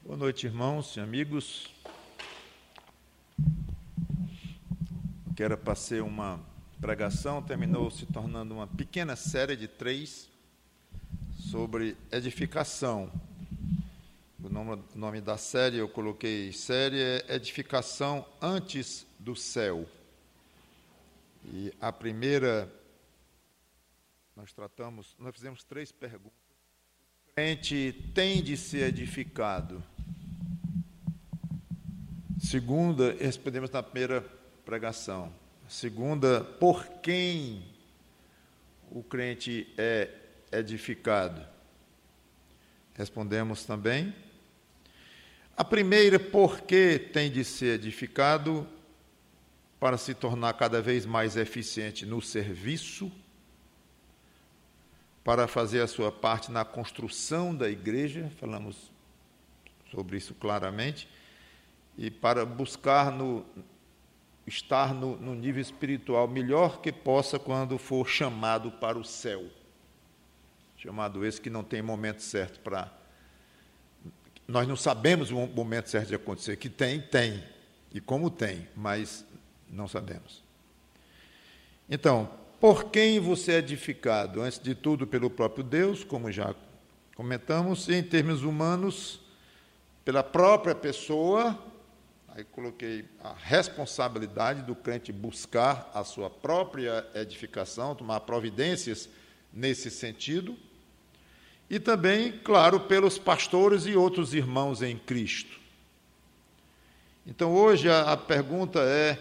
Boa noite, irmãos e amigos. Que era para ser uma pregação, terminou se tornando uma pequena série de 3 sobre edificação. O nome da série, eu coloquei série, é Edificação Antes do Céu. E a primeira, nós fizemos 3 perguntas. O crente tem de ser edificado? Segunda, respondemos na primeira pregação. Segunda, por quem o crente é edificado? Respondemos também. A primeira, por que tem de ser edificado? Para se tornar cada vez mais eficiente no serviço, para fazer a sua parte na construção da igreja, falamos sobre isso claramente, e para buscar estar no nível espiritual melhor que possa quando for chamado para o céu. Chamado esse que não tem momento certo para... Nós não sabemos o momento certo de acontecer, que tem, e como tem, mas não sabemos. Então, por quem você é edificado? Antes de tudo, pelo próprio Deus, como já comentamos, e em termos humanos, pela própria pessoa. Aí coloquei a responsabilidade do crente buscar a sua própria edificação, tomar providências nesse sentido. E também, claro, pelos pastores e outros irmãos em Cristo. Então, hoje a pergunta é: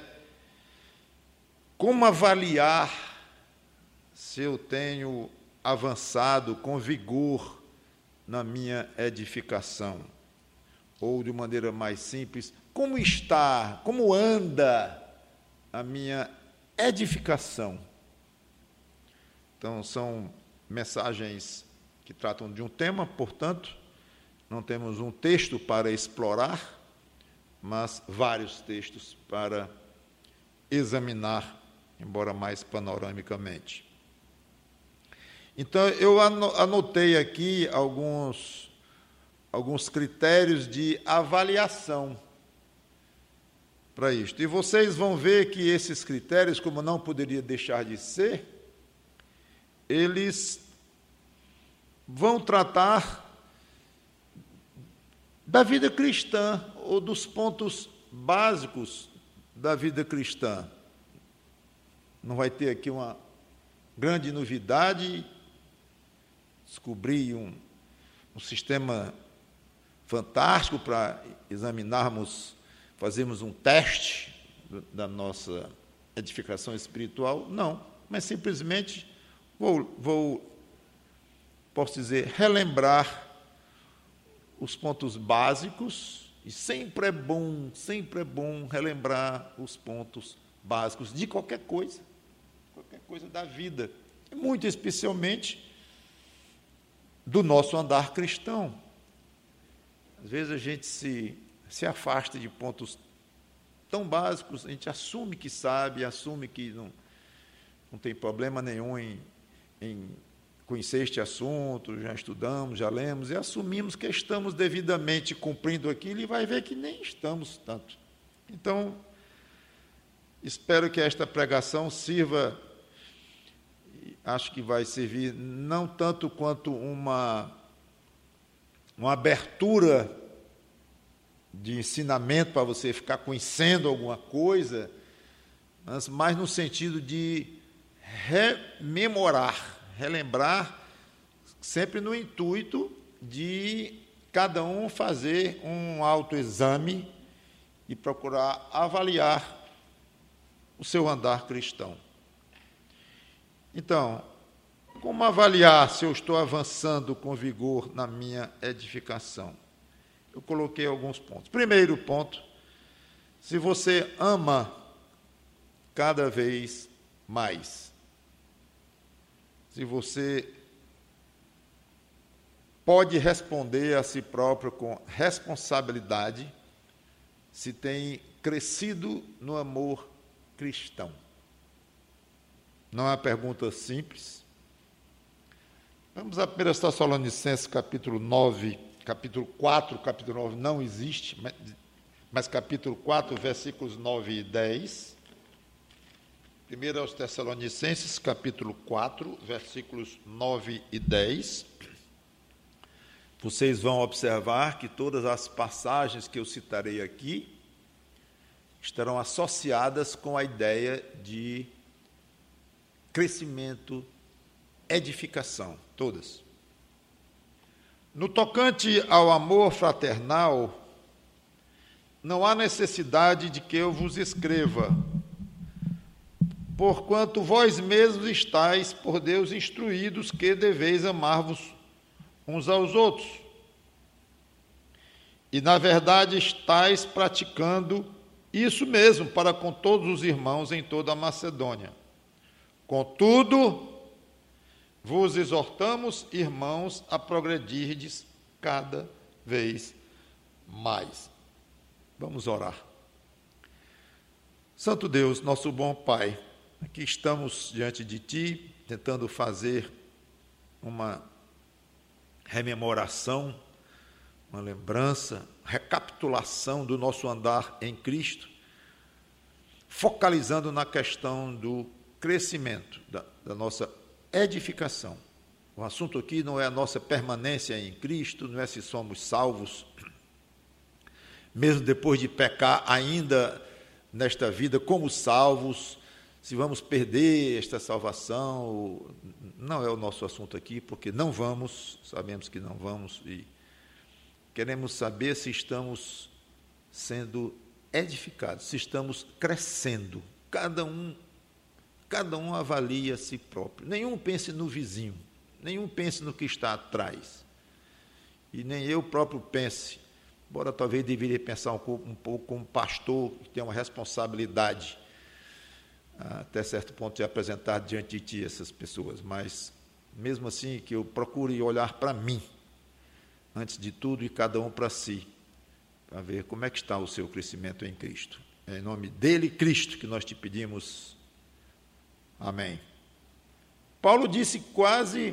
como avaliar se eu tenho avançado com vigor na minha edificação? Ou, de maneira mais simples, como está, como anda a minha edificação? Então, são mensagens que tratam de um tema, portanto, não temos um texto para explorar, mas vários textos para examinar, embora mais panoramicamente. Então, eu anotei aqui alguns critérios de avaliação para isto. E vocês vão ver que esses critérios, como não poderia deixar de ser, eles vão tratar da vida cristã, ou dos pontos básicos da vida cristã. Não vai ter aqui uma grande novidade, descobrir um sistema fantástico para examinarmos, fazermos um teste da nossa edificação espiritual, não, mas simplesmente posso dizer, relembrar os pontos básicos, e sempre é bom relembrar os pontos básicos de qualquer coisa da vida, e muito especialmente do nosso andar cristão. Às vezes a gente se afasta de pontos tão básicos, a gente assume que sabe, assume que não tem problema nenhum em conhecer este assunto, já estudamos, já lemos, e assumimos que estamos devidamente cumprindo aquilo, e vai ver que nem estamos tanto. Então, espero que esta pregação sirva, acho que vai servir não tanto quanto uma abertura de ensinamento para você ficar conhecendo alguma coisa, mas mais no sentido de relembrar, sempre no intuito de cada um fazer um autoexame e procurar avaliar o seu andar cristão. Então, como avaliar se eu estou avançando com vigor na minha edificação? Eu coloquei alguns pontos. Primeiro ponto: se você ama cada vez mais. Se você pode responder a si próprio com responsabilidade, se tem crescido no amor cristão. Não é uma pergunta simples. Vamos a 1 Tessalonicenses, capítulo capítulo 4, capítulo 9 não existe, mas capítulo 4, versículos 9 e 10. 1 aos Tessalonicenses, capítulo 4, versículos 9 e 10. Vocês vão observar que todas as passagens que eu citarei aqui estarão associadas com a ideia de crescimento, edificação, todas. No tocante ao amor fraternal, não há necessidade de que eu vos escreva, porquanto vós mesmos estáis por Deus instruídos que deveis amar-vos uns aos outros. E, na verdade, estáis praticando isso mesmo para com todos os irmãos em toda a Macedônia. Contudo, vos exortamos, irmãos, a progredirdes cada vez mais. Vamos orar. Santo Deus, nosso bom Pai, aqui estamos diante de Ti, tentando fazer uma rememoração, uma lembrança, recapitulação do nosso andar em Cristo, focalizando na questão do crescimento, da nossa edificação. O assunto aqui não é a nossa permanência em Cristo, não é se somos salvos, mesmo depois de pecar ainda nesta vida como salvos, se vamos perder esta salvação, não é o nosso assunto aqui, porque não vamos, sabemos que não vamos, e queremos saber se estamos sendo edificados, se estamos crescendo. Cada um avalia a si próprio. Nenhum pense no vizinho, nenhum pense no que está atrás. E nem eu próprio pense, embora talvez deveria pensar um pouco como pastor, que tem uma responsabilidade, até certo ponto, de apresentar diante de ti essas pessoas, mas mesmo assim que eu procure olhar para mim, antes de tudo, e cada um para si, para ver como é que está o seu crescimento em Cristo. É em nome dele, Cristo, que nós te pedimos. Amém. Paulo disse quase,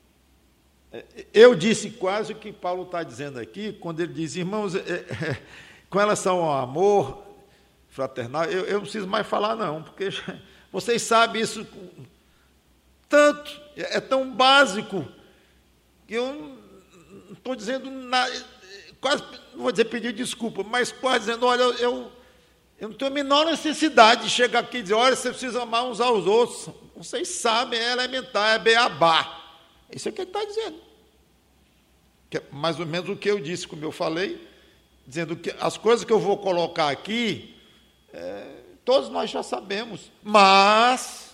eu disse quase o que Paulo está dizendo aqui, quando ele diz, irmãos, com relação ao amor fraternal, eu não preciso mais falar não, porque vocês sabem isso tanto, é tão básico, que eu não estou dizendo nada, quase, não vou dizer pedir desculpa, mas quase dizendo, olha, eu não tenho a menor necessidade de chegar aqui e dizer, olha, você precisa amar uns aos outros. Vocês sabem, é elementar, é beabá. Isso é o que ele está dizendo. Que é mais ou menos o que eu disse, como eu falei, dizendo que as coisas que eu vou colocar aqui, todos nós já sabemos, mas,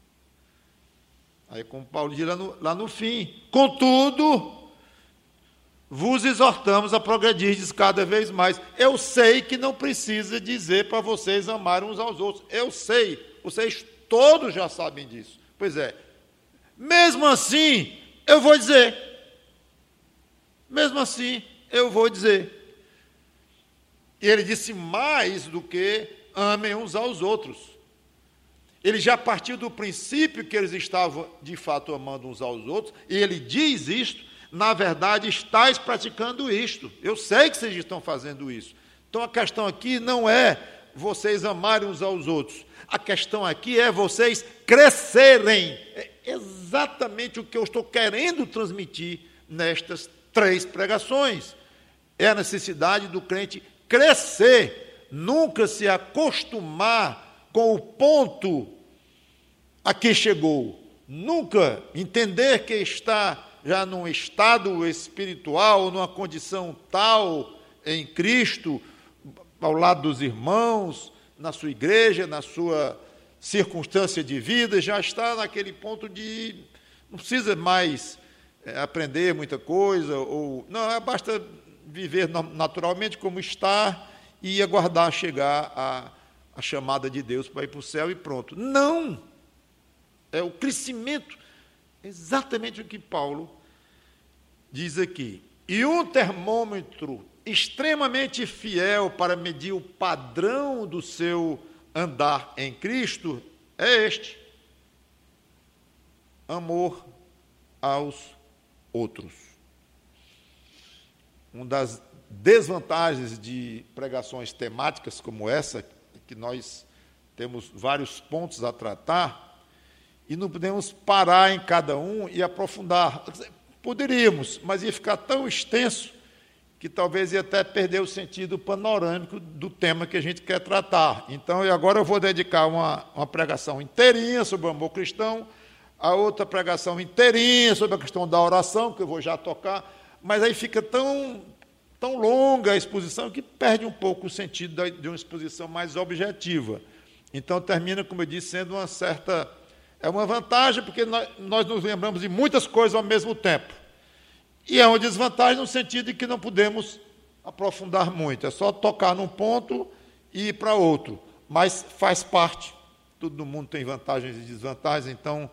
aí como Paulo diz lá no fim, contudo, vos exortamos a progredirdes cada vez mais. Eu sei que não precisa dizer para vocês amarem uns aos outros. Eu sei, vocês todos já sabem disso. Pois é, mesmo assim, eu vou dizer. Mesmo assim, eu vou dizer. E ele disse mais do que amem uns aos outros. Ele já partiu do princípio que eles estavam, de fato, amando uns aos outros, e ele diz isto, na verdade, estáis praticando isto. Eu sei que vocês estão fazendo isso. Então, a questão aqui não é vocês amarem uns aos outros. A questão aqui é vocês crescerem. É exatamente o que eu estou querendo transmitir nestas 3 pregações. É a necessidade do crente crescer, nunca se acostumar com o ponto a que chegou. Nunca entender que está já num estado espiritual, numa condição tal em Cristo, ao lado dos irmãos, na sua igreja, na sua circunstância de vida, já está naquele ponto de não precisa mais aprender muita coisa, ou não, basta viver naturalmente como está e aguardar chegar a chamada de Deus para ir para o céu e pronto. Não! É o crescimento. Exatamente o que Paulo diz aqui. E um termômetro extremamente fiel para medir o padrão do seu andar em Cristo é este: amor aos outros. uma das desvantagens de pregações temáticas como essa, que nós temos vários pontos a tratar, e não podemos parar em cada um e aprofundar. Poderíamos, mas ia ficar tão extenso que talvez ia até perder o sentido panorâmico do tema que a gente quer tratar. Então, agora eu vou dedicar uma pregação inteirinha sobre o amor cristão, a outra pregação inteirinha sobre a questão da oração, que eu vou já tocar, mas aí fica tão longa a exposição que perde um pouco o sentido de uma exposição mais objetiva. Então, termina, como eu disse, sendo uma certa... É uma vantagem, porque nós nos lembramos de muitas coisas ao mesmo tempo. E é uma desvantagem no sentido de que não podemos aprofundar muito. É só tocar num ponto e ir para outro. Mas faz parte. Todo mundo tem vantagens e desvantagens, então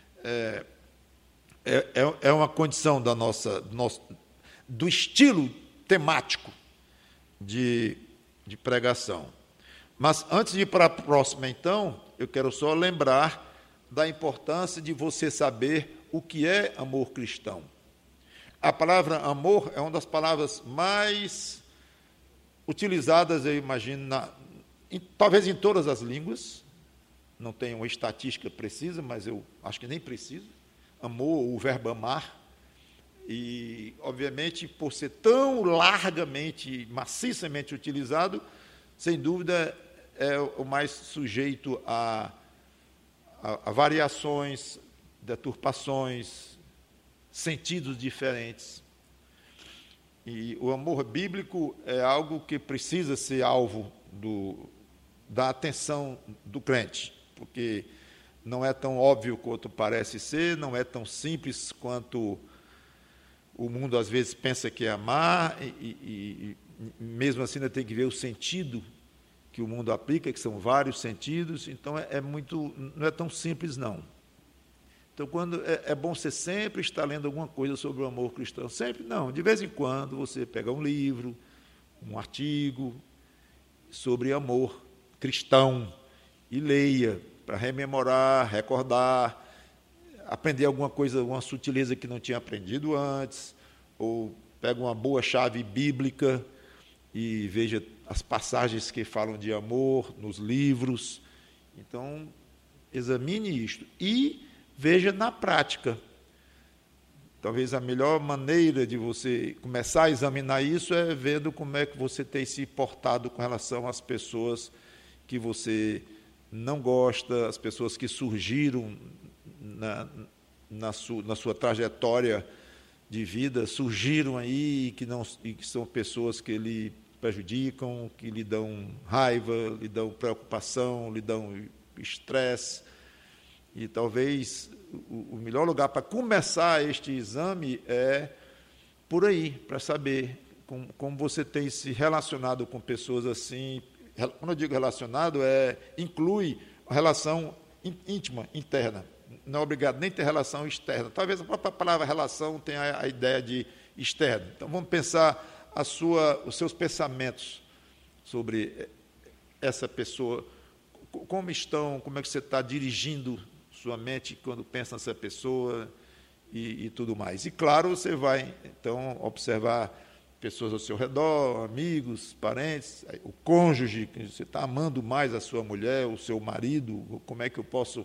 é uma condição do estilo temático de pregação. Mas antes de ir para a próxima, então, eu quero só lembrar da importância de você saber o que é amor cristão. A palavra amor é uma das palavras mais utilizadas, eu imagino, talvez em todas as línguas. Não tenho uma estatística precisa, mas eu acho que nem preciso. Amor, o verbo amar. E, obviamente, por ser tão largamente, maciçamente utilizado, sem dúvida, é o mais sujeito a variações, deturpações, sentidos diferentes. E o amor bíblico é algo que precisa ser alvo da atenção do crente, porque não é tão óbvio quanto parece ser, não é tão simples quanto o mundo às vezes pensa que é amar, e mesmo assim ainda tem que ver o sentido que o mundo aplica, que são vários sentidos, então não é tão simples, não. Então, quando é bom você sempre estar lendo alguma coisa sobre o amor cristão, sempre não, de vez em quando você pega um livro, um artigo sobre amor cristão e leia para rememorar, recordar, aprender alguma coisa, uma sutileza que não tinha aprendido antes, ou pega uma boa chave bíblica e veja as passagens que falam de amor nos livros. Então, examine isto e veja na prática. Talvez a melhor maneira de você começar a examinar isso é vendo como é que você tem se portado com relação às pessoas que você não gosta, as pessoas que surgiram na sua trajetória de vida, surgiram aí e que são pessoas que lhe prejudicam, que lhe dão raiva, lhe dão preocupação, lhe dão estresse. E talvez o melhor lugar para começar este exame é por aí, para saber como você tem se relacionado com pessoas assim. Quando eu digo relacionado, inclui a relação íntima, interna. Não é obrigado nem ter relação externa. Talvez a própria palavra relação tenha a ideia de externo. Então, vamos pensar os seus pensamentos sobre essa pessoa. Como estão, como é que você está dirigindo sua mente quando pensa nessa pessoa e tudo mais. E, claro, você vai, então, observar pessoas ao seu redor, amigos, parentes, o cônjuge, que você está amando mais a sua mulher, o seu marido, como é que eu posso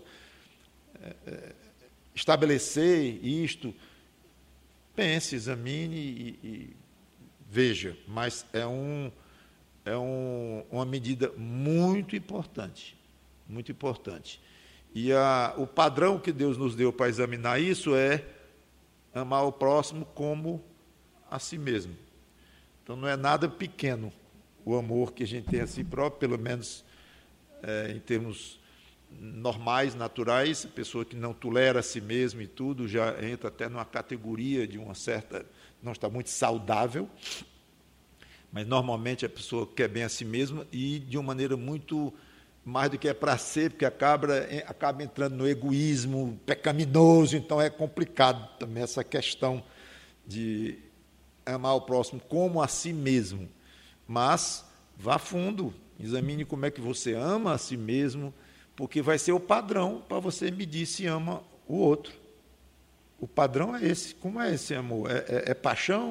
estabelecer isto? Pense, examine e veja, mas é uma medida muito importante, muito importante. E o padrão que Deus nos deu para examinar isso é amar o próximo como a si mesmo. Então, não é nada pequeno o amor que a gente tem a si próprio, pelo menos em termos normais, naturais. A pessoa que não tolera a si mesma e tudo já entra até numa categoria de uma certa... não está muito saudável, mas normalmente a pessoa quer bem a si mesma e de uma maneira muito mais do que é para ser, porque acaba entrando no egoísmo pecaminoso, então é complicado também essa questão de amar o próximo como a si mesmo. Mas vá fundo, examine como é que você ama a si mesmo, porque vai ser o padrão para você medir se ama o outro. O padrão é esse. Como é esse amor? É paixão?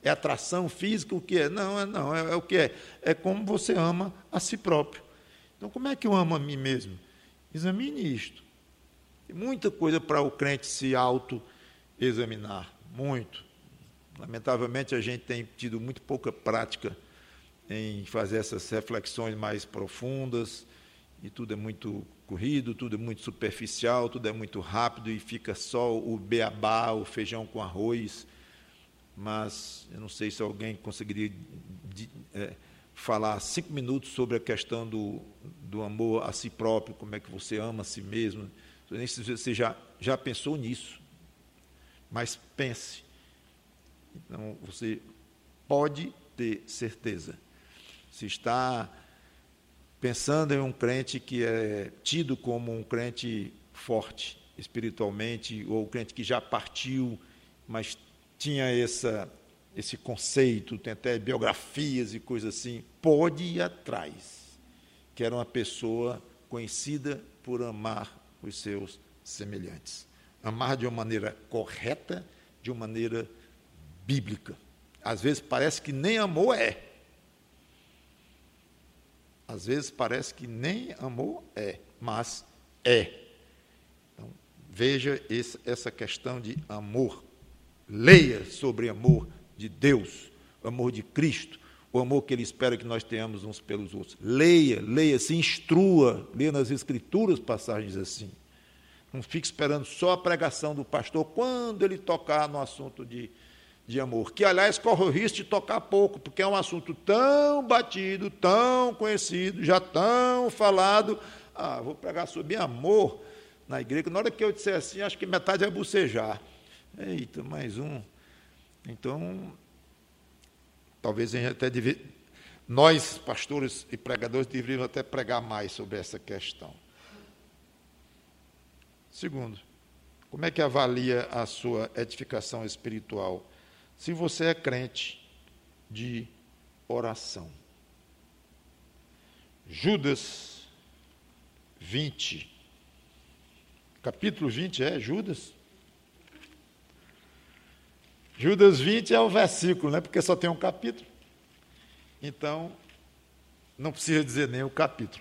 É atração física? O que é? Não, é o que é. É como você ama a si próprio. Então, como é que eu amo a mim mesmo? Examine isto. Tem muita coisa para o crente se auto-examinar, muito. Lamentavelmente, a gente tem tido muito pouca prática em fazer essas reflexões mais profundas, e tudo é muito corrido, tudo é muito superficial, tudo é muito rápido, e fica só o beabá, o feijão com arroz. Mas eu não sei se alguém conseguiria falar 5 minutos sobre a questão do amor a si próprio, como é que você ama a si mesmo. Nem se você já pensou nisso, mas pense. Então, você pode ter certeza. Se está pensando em um crente que é tido como um crente forte espiritualmente, ou um crente que já partiu, mas tinha esse conceito, tem até biografias e coisas assim, pode ir atrás, que era uma pessoa conhecida por amar os seus semelhantes. Amar de uma maneira correta, de uma maneira bíblica. Às vezes parece que nem amor é. Às vezes parece que nem amor é, mas é. Então, veja essa questão de amor. Leia sobre amor de Deus, o amor de Cristo, o amor que Ele espera que nós tenhamos uns pelos outros. Leia, se instrua, leia nas Escrituras passagens assim. Não fique esperando só a pregação do pastor quando ele tocar no assunto de amor, que, aliás, corre o risco de tocar pouco, porque é um assunto tão batido, tão conhecido, já tão falado. Vou pregar sobre amor na igreja, que na hora que eu disser assim, acho que metade vai bocejar. Eita, mais um. Então, talvez a gente até nós, pastores e pregadores, deveríamos até pregar mais sobre essa questão. Segundo, como é que avalia a sua edificação espiritual? Se você é crente de oração. Judas 20. Capítulo 20 é Judas? Judas 20 é o versículo, né? Porque só tem um capítulo. Então, não precisa dizer nem o capítulo.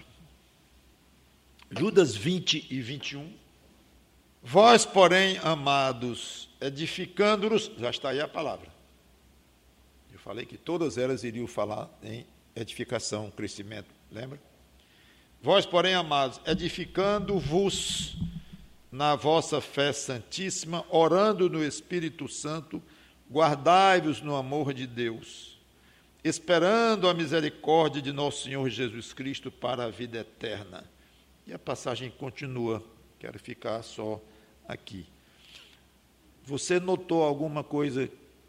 Judas 20 e 21. Vós, porém, amados, edificando-nos, já está aí a palavra. Eu falei que todas elas iriam falar em edificação, crescimento, lembra? Vós, porém, amados, edificando-vos na vossa fé santíssima, orando no Espírito Santo, guardai-vos no amor de Deus, esperando a misericórdia de nosso Senhor Jesus Cristo para a vida eterna. E a passagem continua, quero ficar só aqui. Você notou alguma coisa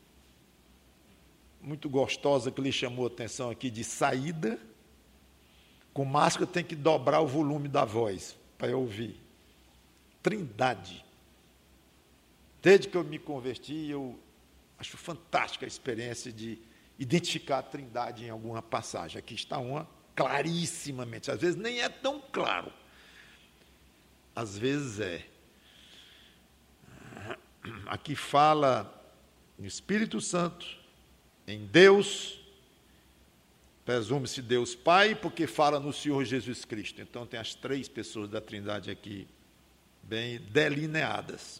muito gostosa que lhe chamou a atenção aqui de saída? Com máscara tem que dobrar o volume da voz para eu ouvir. Trindade. Desde que eu me converti, eu acho fantástica a experiência de identificar a Trindade em alguma passagem. Aqui está uma clarissimamente. Às vezes nem é tão claro. Às vezes é. Aqui fala no Espírito Santo, em Deus, presume-se Deus Pai, porque fala no Senhor Jesus Cristo. Então tem as 3 pessoas da Trindade aqui, bem delineadas.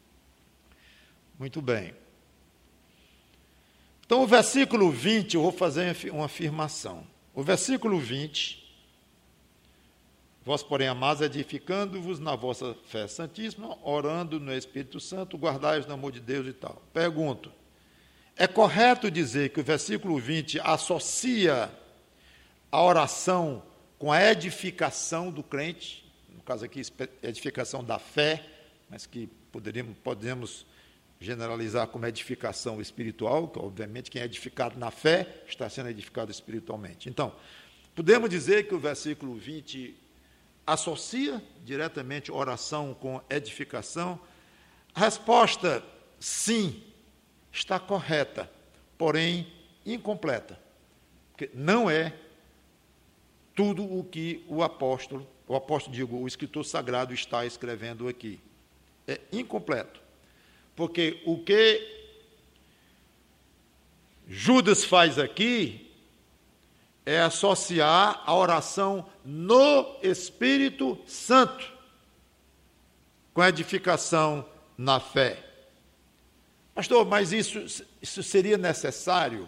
Muito bem. Então o versículo 20, eu vou fazer uma afirmação. O versículo 20... Vós, porém, amados, edificando-vos na vossa fé santíssima, orando no Espírito Santo, guardai-vos no amor de Deus e tal. Pergunto, é correto dizer que o versículo 20 associa a oração com a edificação do crente, no caso aqui, edificação da fé, mas que podemos generalizar como edificação espiritual, que obviamente quem é edificado na fé está sendo edificado espiritualmente. Então, podemos dizer que o versículo 20 associa diretamente oração com edificação? A resposta, sim, está correta, porém incompleta, porque não é tudo o que o escritor sagrado está escrevendo aqui. É incompleto, porque o que Judas faz aqui é associar a oração no Espírito Santo com a edificação na fé. Pastor, mas isso seria necessário?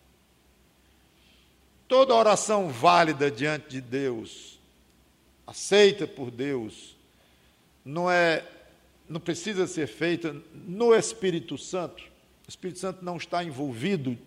Toda oração válida diante de Deus, aceita por Deus, não precisa ser feita no Espírito Santo? O Espírito Santo não está envolvido?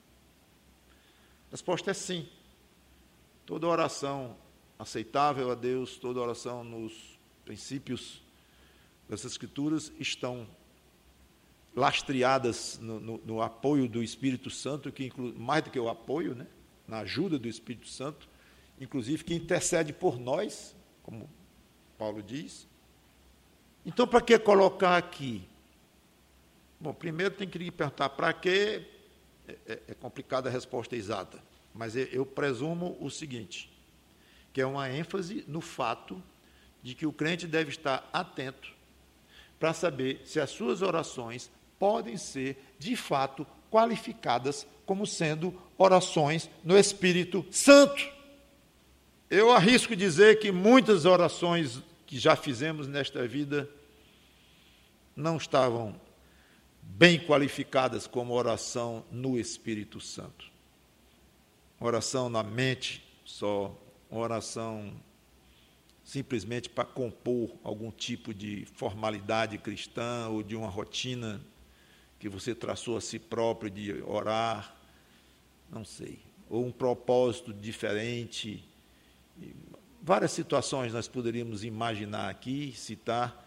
A resposta é sim. Toda oração aceitável a Deus, toda oração nos princípios das Escrituras estão lastreadas no apoio do Espírito Santo, que inclui, mais do que o apoio, né? Na ajuda do Espírito Santo, inclusive que intercede por nós, como Paulo diz. Então, para que colocar aqui? Bom, primeiro tem que lhe perguntar para quê. É complicada a resposta exata, mas eu presumo o seguinte, que é uma ênfase no fato de que o crente deve estar atento para saber se as suas orações podem ser, de fato, qualificadas como sendo orações no Espírito Santo. Eu arrisco dizer que muitas orações que já fizemos nesta vida não estavam bem qualificadas como oração no Espírito Santo. Oração na mente só, oração simplesmente para compor algum tipo de formalidade cristã ou de uma rotina que você traçou a si próprio de orar, não sei, ou um propósito diferente. Várias situações nós poderíamos imaginar aqui, citar.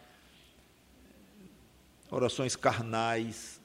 Orações carnais,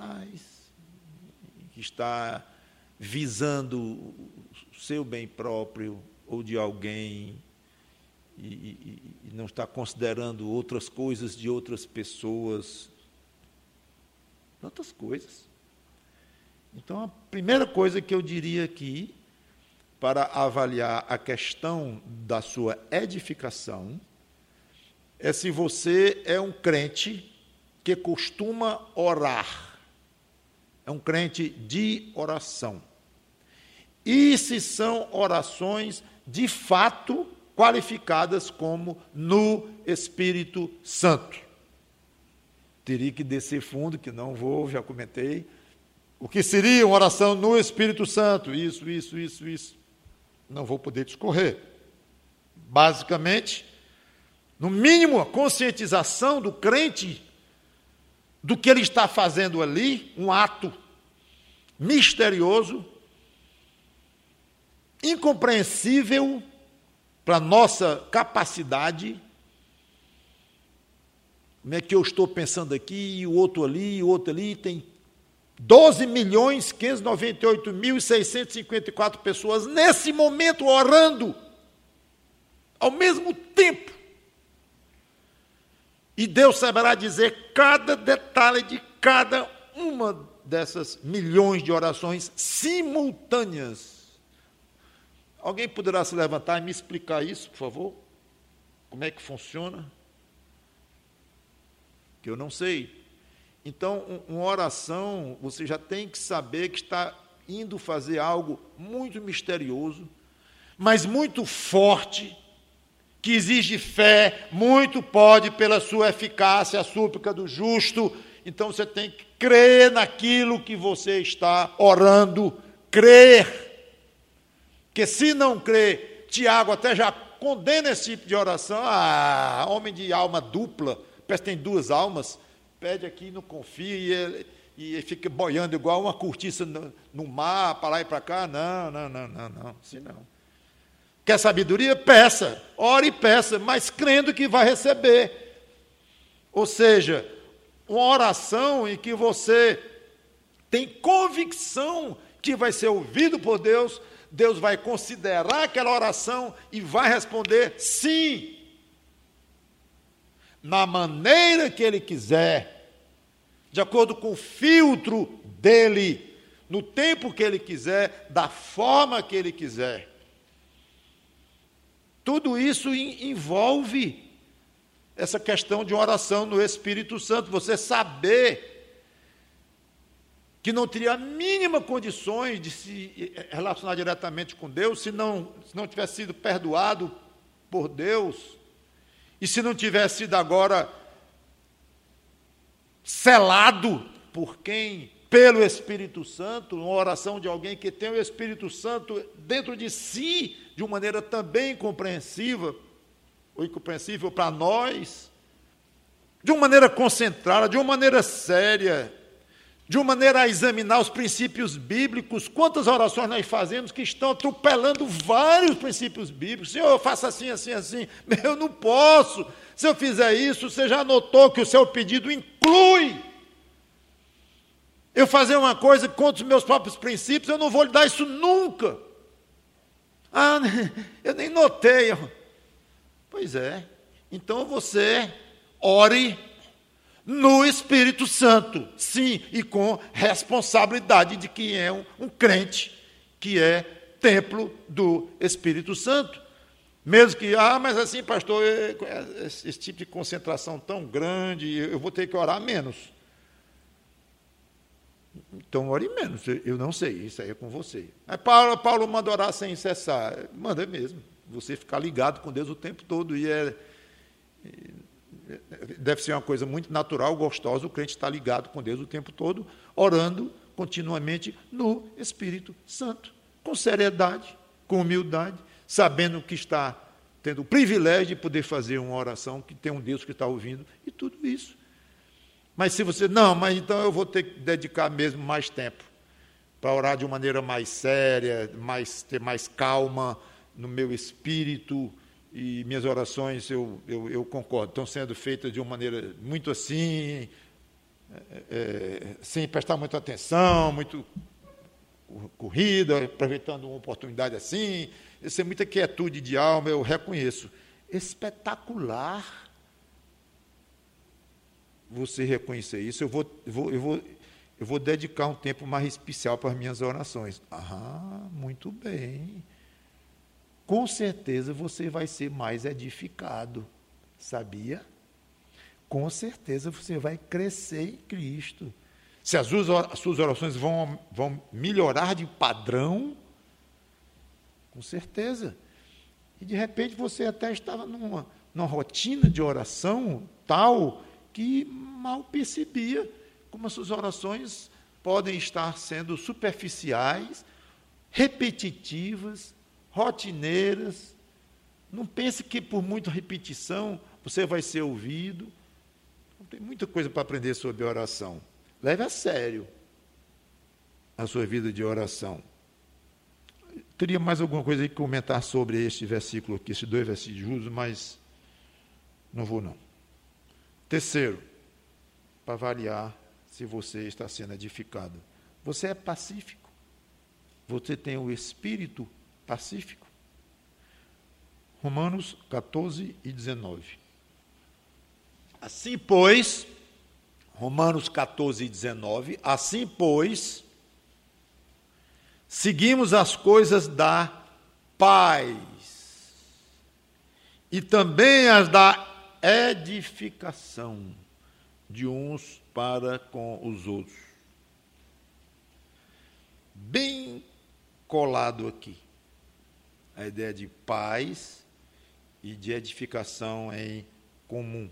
que está visando o seu bem próprio ou de alguém e não está considerando outras coisas de outras pessoas, tantas coisas. Então, a primeira coisa que eu diria aqui, para avaliar a questão da sua edificação, é se você é um crente que costuma orar, é um crente de oração. E se são orações, de fato, qualificadas como no Espírito Santo. Teria que descer fundo, que não vou, já comentei. O que seria uma oração no Espírito Santo? Isso. Não vou poder discorrer. Basicamente, no mínimo, a conscientização do crente do que ele está fazendo ali, um ato misterioso, incompreensível para a nossa capacidade. Como é que eu estou pensando aqui, e o outro ali, tem 12.598.654 pessoas nesse momento orando, ao mesmo tempo. E Deus saberá dizer cada detalhe de cada uma dessas milhões de orações simultâneas. Alguém poderá se levantar e me explicar isso, por favor? Como é que funciona? Que eu não sei. Então, uma oração, você já tem que saber que está indo fazer algo muito misterioso, mas muito forte, que exige fé, muito pode pela sua eficácia, a súplica do justo. Então você tem que crer naquilo que você está orando, crer. Porque se não crer, Tiago até já condena esse tipo de oração. Homem de alma dupla, parece que tem duas almas, pede aqui, não confia, e fica boiando igual uma cortiça no mar, para lá e para cá. Não, assim não. Quer sabedoria? Peça, ore e peça, mas crendo que vai receber. Ou seja, uma oração em que você tem convicção que vai ser ouvido por Deus, Deus vai considerar aquela oração e vai responder sim, na maneira que Ele quiser, de acordo com o filtro dEle, no tempo que Ele quiser, da forma que Ele quiser. Tudo isso envolve essa questão de uma oração no Espírito Santo. Você saber que não teria a mínima condições de se relacionar diretamente com Deus, se não tivesse sido perdoado por Deus, e se não tivesse sido agora selado por quem? Pelo Espírito Santo, uma oração de alguém que tem o Espírito Santo dentro de si, de uma maneira também compreensível para nós, de uma maneira concentrada, de uma maneira séria, de uma maneira a examinar os princípios bíblicos. Quantas orações nós fazemos que estão atropelando vários princípios bíblicos? Senhor, eu faço assim, assim, assim. Eu não posso. Se eu fizer isso, você já notou que o seu pedido inclui eu fazer uma coisa contra os meus próprios princípios, eu não vou lhe dar isso nunca. Ah, eu nem notei. Pois é. Então você ore no Espírito Santo, sim, e com responsabilidade de quem é um crente, que é templo do Espírito Santo. Mesmo que, mas assim, pastor, esse tipo de concentração tão grande, eu vou ter que orar menos. Então, ore menos, eu não sei, isso aí é com você. Aí Paulo manda orar sem cessar, manda mesmo, você ficar ligado com Deus o tempo todo, deve ser uma coisa muito natural, gostosa, o crente estar ligado com Deus o tempo todo, orando continuamente no Espírito Santo, com seriedade, com humildade, sabendo que está tendo o privilégio de poder fazer uma oração, que tem um Deus que está ouvindo, e tudo isso. Mas se você, mas então eu vou ter que dedicar mesmo mais tempo para orar de uma maneira mais séria, ter mais calma no meu espírito, e minhas orações, eu concordo, estão sendo feitas de uma maneira muito assim, sem prestar muita atenção, muito corrida, aproveitando uma oportunidade assim, isso é muita quietude de alma, eu reconheço. Espetacular você reconhecer isso. Eu vou dedicar um tempo mais especial para as minhas orações. Muito bem. Com certeza você vai ser mais edificado, sabia? Com certeza você vai crescer em Cristo. Se as suas orações vão melhorar de padrão, com certeza. E de repente você até estava numa rotina de oração tal que mal percebia como as suas orações podem estar sendo superficiais, repetitivas, rotineiras. Não pense que por muita repetição você vai ser ouvido. Tem muita coisa para aprender sobre oração. Leve a sério a sua vida de oração. Teria mais alguma coisa aí que comentar sobre este versículo aqui, esses 2 versículos de Judas, mas não vou não. Terceiro, para avaliar se você está sendo edificado. Você é pacífico? Você tem o espírito pacífico? Romanos 14 e 19. Assim, pois, Romanos 14 e 19, assim, pois, seguimos as coisas da paz e também as da edificação de uns para com os outros. Bem colado aqui, a ideia de paz e de edificação em comum.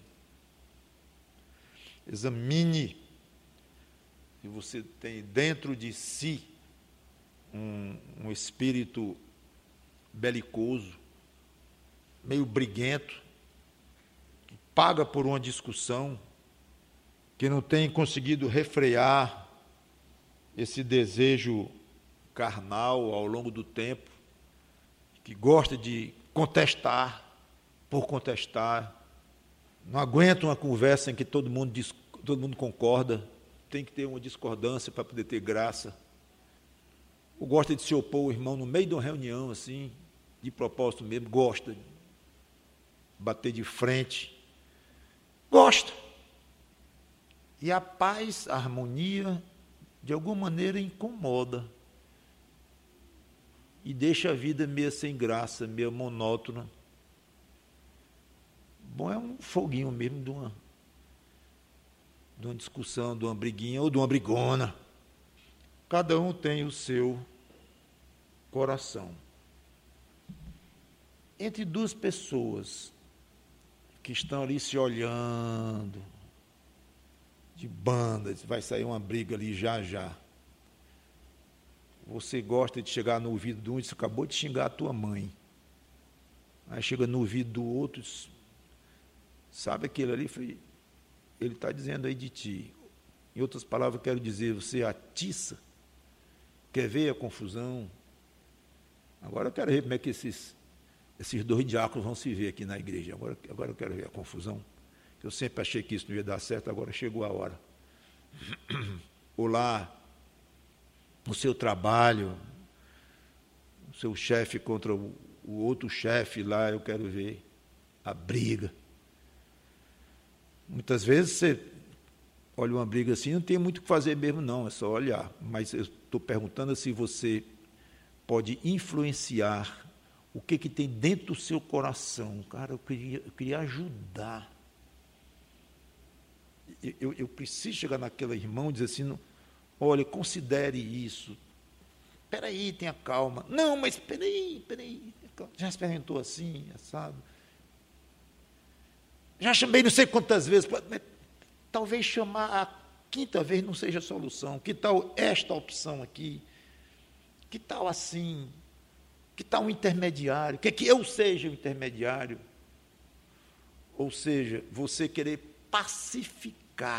Examine se você tem dentro de si um espírito belicoso, meio briguento, que paga por uma discussão, que não tem conseguido refrear esse desejo carnal ao longo do tempo, que gosta de contestar por contestar, não aguenta uma conversa em que todo mundo concorda, tem que ter uma discordância para poder ter graça. Ou gosta de se opor ao irmão no meio de uma reunião, assim, de propósito mesmo, gosta de bater de frente. Gosta. E a paz, a harmonia, de alguma maneira incomoda. E deixa a vida meio sem graça, meio monótona. Bom, é um foguinho mesmo de uma discussão, de uma briguinha ou de uma brigona. cada um tem o seu coração. Entre duas pessoas que estão ali se olhando, de banda, vai sair uma briga ali já já. Você gosta de chegar no ouvido de um e diz, acabou de xingar a tua mãe. Aí chega no ouvido do outro, diz, sabe aquele ali? Ele está dizendo aí de ti. Em outras palavras, eu quero dizer, você atiça, quer ver a confusão. Agora eu quero ver como é que esses dois diáconos vão se ver aqui na igreja. Agora eu quero ver a confusão. Eu sempre achei que isso não ia dar certo, agora chegou a hora. Ou lá, no seu trabalho, o seu chefe contra o outro chefe lá, eu quero ver a briga. Muitas vezes você olha uma briga assim, não tem muito o que fazer mesmo não, é só olhar. Mas eu estou perguntando se você pode influenciar o que tem dentro do seu coração. Cara, eu queria ajudar. Eu preciso chegar naquele irmão e dizer assim, olha, considere isso. Espera aí, tenha calma. Não, mas espera aí. Já experimentou assim, assado? Já chamei não sei quantas vezes. Talvez chamar a quinta vez não seja a solução. Que tal esta opção aqui? Que tal assim? Que tal um intermediário? Quer que eu seja o intermediário? Ou seja, você querer pacificar.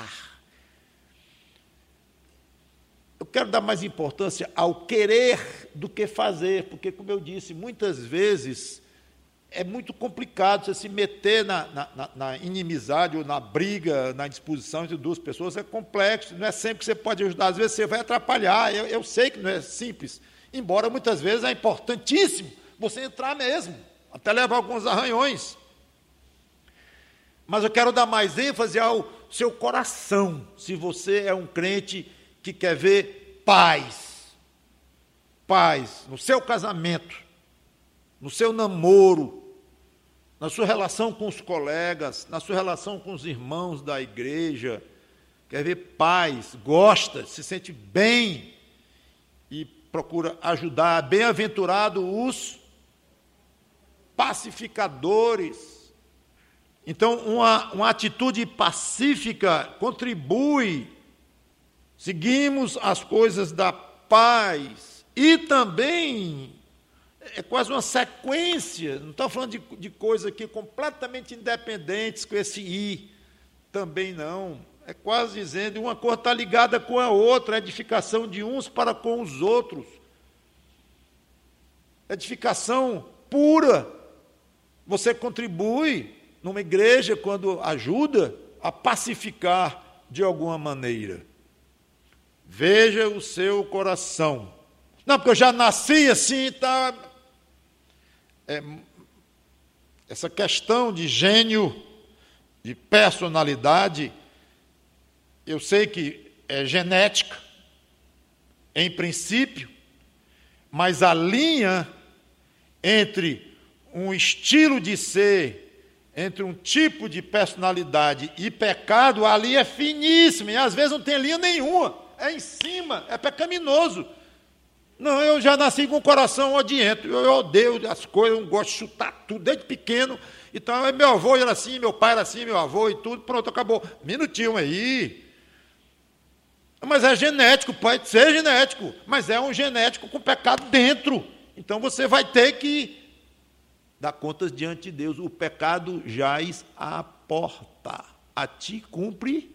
Eu quero dar mais importância ao querer do que fazer, porque, como eu disse, muitas vezes é muito complicado você se meter na inimizade ou na briga, na disposição entre duas pessoas, é complexo, não é sempre que você pode ajudar, às vezes você vai atrapalhar, eu sei que não é simples, embora muitas vezes é importantíssimo você entrar mesmo, até levar alguns arranhões. Mas eu quero dar mais ênfase ao seu coração, se você é um crente que quer ver paz no seu casamento, no seu namoro, na sua relação com os colegas, na sua relação com os irmãos da igreja, quer ver paz, gosta, se sente bem e procura ajudar. Bem-aventurado os pacificadores. Então, uma atitude pacífica contribui. Seguimos as coisas da paz e também é quase uma sequência, não estou falando de coisas aqui completamente independentes com esse I, também não, é quase dizendo uma coisa está ligada com a outra, a edificação de uns para com os outros, edificação pura, você contribui numa igreja quando ajuda a pacificar de alguma maneira. Veja o seu coração. Não, porque eu já nasci assim, tá? Essa questão de gênio, de personalidade, eu sei que é genética, em princípio, mas a linha entre um estilo de ser, entre um tipo de personalidade e pecado, ali é finíssima, e às vezes não tem linha nenhuma, é em cima, é pecaminoso. Não, eu já nasci com o coração odiento, eu odeio as coisas, eu gosto de chutar tudo, desde pequeno, então meu avô era assim, meu pai era assim, meu avô e tudo, pronto, acabou. Minutinho aí. Mas é genético, pode ser genético, mas é um genético com pecado dentro, então você vai ter que dar contas diante de Deus. O pecado jaz à porta, a ti cumpre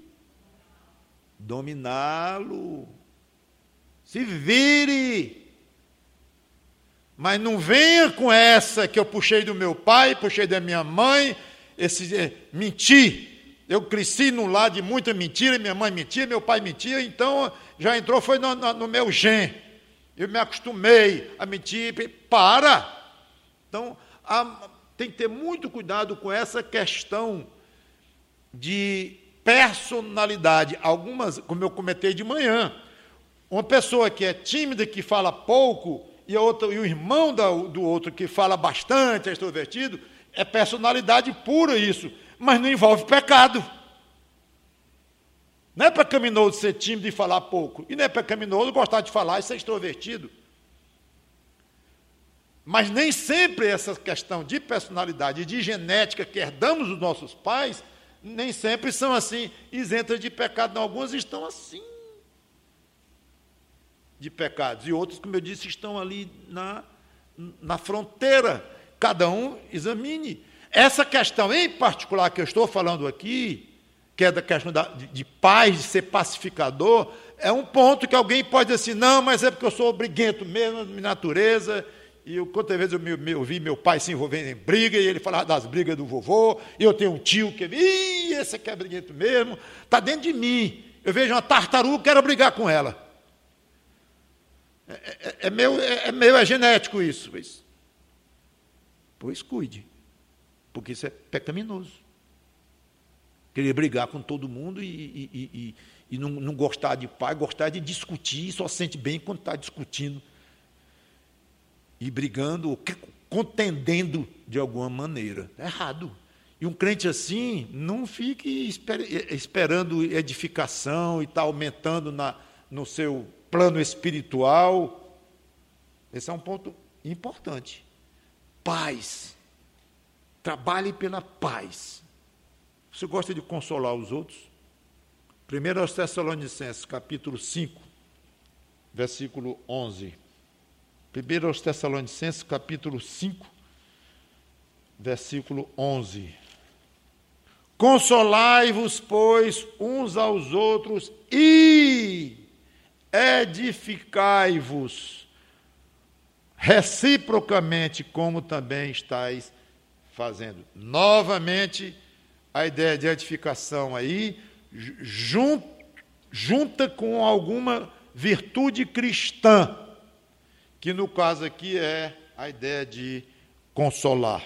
dominá-lo. Se vire, mas não venha com essa que eu puxei do meu pai, puxei da minha mãe, mentir. Eu cresci num lar de muita mentira, minha mãe mentia, meu pai mentia, então já entrou, foi no meu gen. Eu me acostumei a mentir. Para! Então, tem que ter muito cuidado com essa questão de personalidade. Algumas, como eu comentei de manhã, uma pessoa que é tímida, que fala pouco, e o irmão do outro que fala bastante, é extrovertido, é personalidade pura isso, mas não envolve pecado. Não é pecaminoso ser tímido e falar pouco. E não é pecaminoso gostar de falar e ser extrovertido. Mas nem sempre essa questão de personalidade e de genética que herdamos dos nossos pais, nem sempre são assim, isentas de pecado. Não, algumas estão assim, de pecados. E outros, como eu disse, estão ali na fronteira. Cada um examine. Essa questão em particular que eu estou falando aqui, que é da questão de paz, de ser pacificador, é um ponto que alguém pode dizer assim, não, mas é porque eu sou briguento mesmo, de natureza, e quantas vezes eu vi meu pai se envolvendo em briga, e ele falava das brigas do vovô, e eu tenho um tio que, esse aqui é briguento mesmo, está dentro de mim, eu vejo uma tartaruga, quero brigar com ela. É genético isso. Pois cuide, porque isso é pecaminoso. Querer brigar com todo mundo e não gostar de pai, gostar de discutir, só sente bem quando está discutindo e brigando, contendendo de alguma maneira. É errado. E um crente assim, não fique esperando edificação e está aumentando no seu plano espiritual. Esse é um ponto importante. Paz. Trabalhe pela paz. Você gosta de consolar os outros? 1 aos Tessalonicenses, capítulo 5, versículo 11. 1 aos Tessalonicenses, capítulo 5, versículo 11. Consolai-vos, pois, uns aos outros e edificai-vos reciprocamente, como também estáis fazendo. Novamente, a ideia de edificação aí, junta com alguma virtude cristã, que no caso aqui é a ideia de consolar.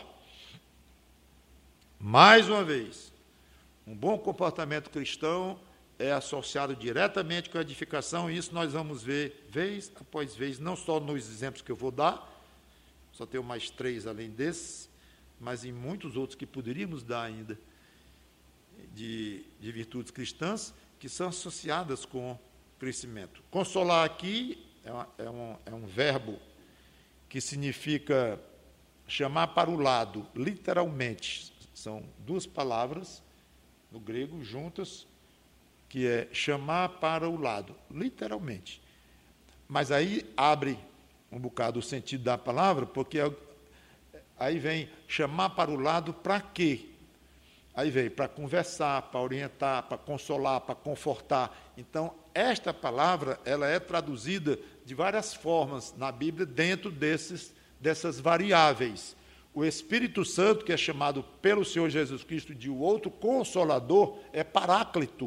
Mais uma vez, um bom comportamento cristão é associado diretamente com a edificação, e isso nós vamos ver vez após vez, não só nos exemplos que eu vou dar, só tenho mais 3 além desses, mas em muitos outros que poderíamos dar ainda, de virtudes cristãs, que são associadas com crescimento. Consolar aqui é um verbo que significa chamar para o lado, literalmente. São 2 palavras no grego juntas, que é chamar para o lado, literalmente. Mas aí abre um bocado o sentido da palavra, porque aí vem chamar para o lado para quê? Aí vem para conversar, para orientar, para consolar, para confortar. Então, esta palavra, ela é traduzida de várias formas na Bíblia, dentro dessas variáveis. O Espírito Santo, que é chamado pelo Senhor Jesus Cristo de o outro Consolador, é Paráclito,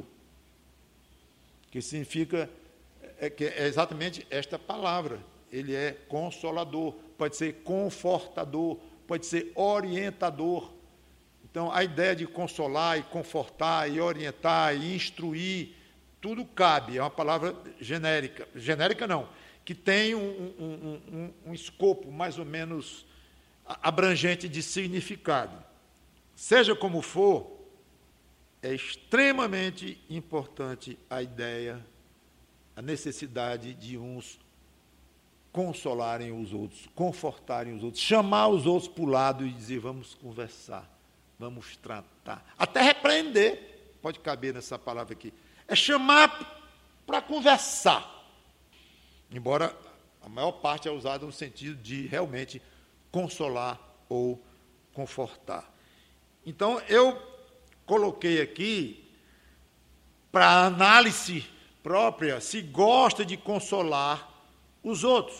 que significa, que é exatamente esta palavra. Ele é consolador, pode ser confortador, pode ser orientador. Então, a ideia de consolar e confortar e orientar e instruir, tudo cabe, é uma palavra genérica. Genérica não, que tem um escopo mais ou menos abrangente de significado. Seja como for, é extremamente importante a ideia, a necessidade de uns consolarem os outros, confortarem os outros, chamar os outros para o lado e dizer, vamos conversar. Vamos tratar, até repreender, pode caber nessa palavra aqui, é chamar para conversar, embora a maior parte é usada no sentido de realmente consolar ou confortar. Então, eu coloquei aqui, para análise própria, se gosta de consolar os outros.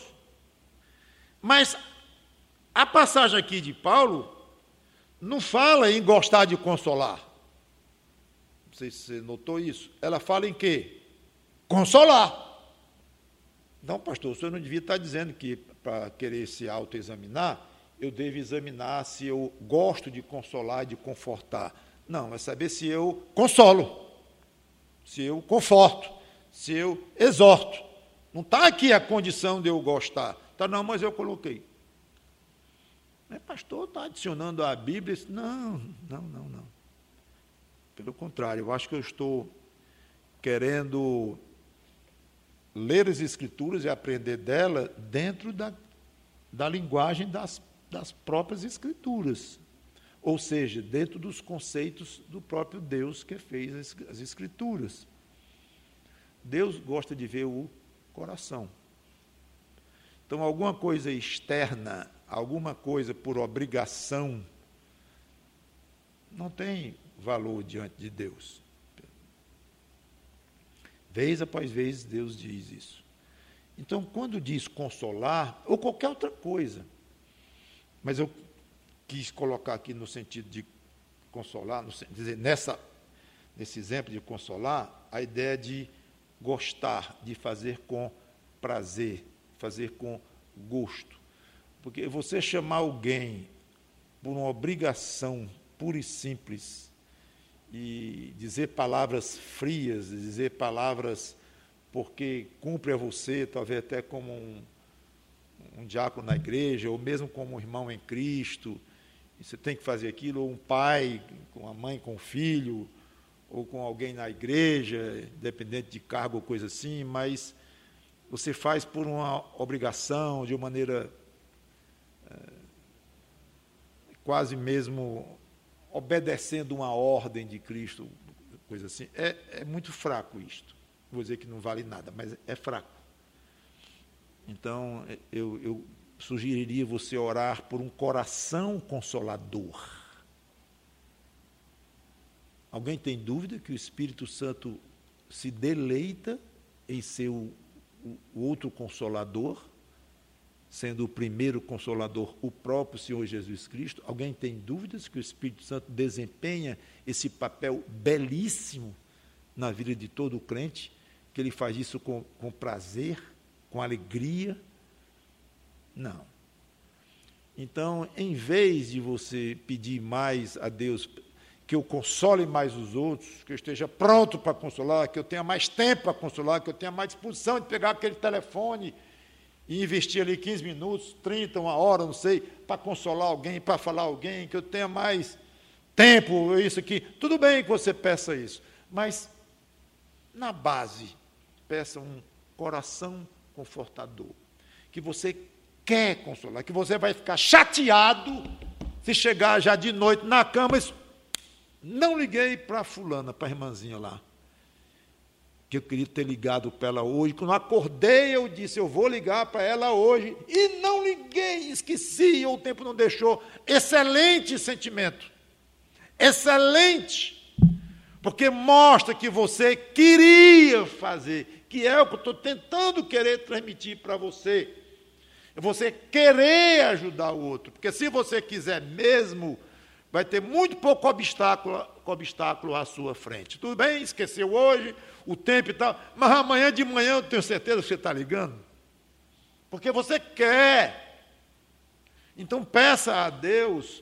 Mas a passagem aqui de Paulo não fala em gostar de consolar. Não sei se você notou isso. Ela fala em quê? Consolar. Não, pastor, o senhor não devia estar dizendo que para querer se autoexaminar, eu devo examinar se eu gosto de consolar, de confortar. Não, é saber se eu consolo, se eu conforto, se eu exorto. Não está aqui a condição de eu gostar. Tá, não, mas eu coloquei. Pastor, está adicionando à Bíblia? Não. Pelo contrário, eu acho que eu estou querendo ler as Escrituras e aprender dela dentro da linguagem das próprias Escrituras, ou seja, dentro dos conceitos do próprio Deus que fez as Escrituras. Deus gosta de ver o coração. Então, alguma coisa externa, alguma coisa por obrigação, não tem valor diante de Deus. Vez após vez, Deus diz isso. Então, quando diz consolar, ou qualquer outra coisa, mas eu quis colocar aqui no sentido de consolar, dizer, nesse exemplo de consolar, a ideia de gostar, de fazer com prazer, fazer com gosto. Porque você chamar alguém por uma obrigação pura e simples, e dizer palavras frias, dizer palavras porque cumpre a você, talvez até como um diácono na igreja, ou mesmo como um irmão em Cristo, e você tem que fazer aquilo, ou um pai, com a mãe, com o filho, ou com alguém na igreja, independente de cargo ou coisa assim, mas você faz por uma obrigação, de uma maneira quase mesmo obedecendo uma ordem de Cristo, coisa assim. É muito fraco isto. Vou dizer que não vale nada, mas é fraco. Então, eu sugeriria você orar por um coração consolador. Alguém tem dúvida que o Espírito Santo se deleita em ser o outro consolador, sendo o primeiro consolador o próprio Senhor Jesus Cristo? Alguém tem dúvidas que o Espírito Santo desempenha esse papel belíssimo na vida de todo crente, que ele faz isso com prazer, com alegria? Não. Então, em vez de você pedir mais a Deus que eu console mais os outros, que eu esteja pronto para consolar, que eu tenha mais tempo para consolar, que eu tenha mais disposição de pegar aquele telefone e investir ali 15 minutos, 30, uma hora, não sei, para consolar alguém, para falar alguém, que eu tenha mais tempo, isso aqui. Tudo bem que você peça isso, mas, na base, peça um coração confortador, que você quer consolar, que você vai ficar chateado se chegar já de noite na cama e não liguei para fulana, para a irmãzinha lá, que eu queria ter ligado para ela hoje. Quando eu acordei, eu disse, eu vou ligar para ela hoje, e não liguei, esqueci, ou o tempo não deixou. Excelente sentimento, excelente, porque mostra que você queria fazer, que é o que eu estou tentando querer transmitir para você. É você querer ajudar o outro, porque se você quiser mesmo, vai ter muito pouco obstáculo à sua frente. Tudo bem, esqueceu hoje, o tempo e tal, mas amanhã de manhã eu tenho certeza que você está ligando, porque você quer. Então peça a Deus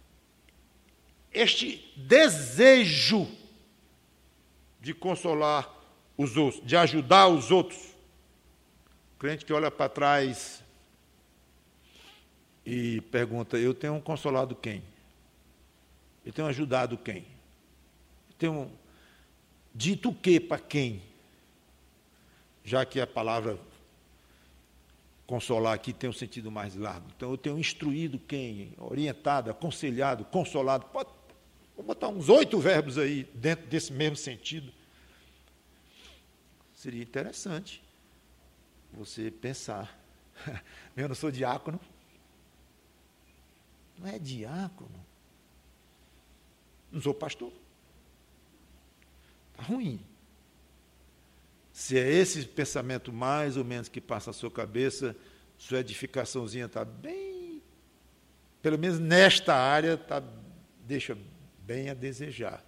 este desejo de consolar os outros, de ajudar os outros. O crente que olha para trás e pergunta, eu tenho consolado quem? Eu tenho ajudado quem? Eu tenho dito o quê para quem? Já que a palavra consolar aqui tem um sentido mais largo. Então, eu tenho instruído quem? Orientado, aconselhado, consolado. Vou botar uns 8 verbos aí dentro desse mesmo sentido. Seria interessante você pensar. Eu não sou diácono. Não é diácono. Não sou pastor. Está ruim. Se é esse pensamento mais ou menos que passa na sua cabeça, sua edificaçãozinha está bem, pelo menos nesta área, deixa bem a desejar.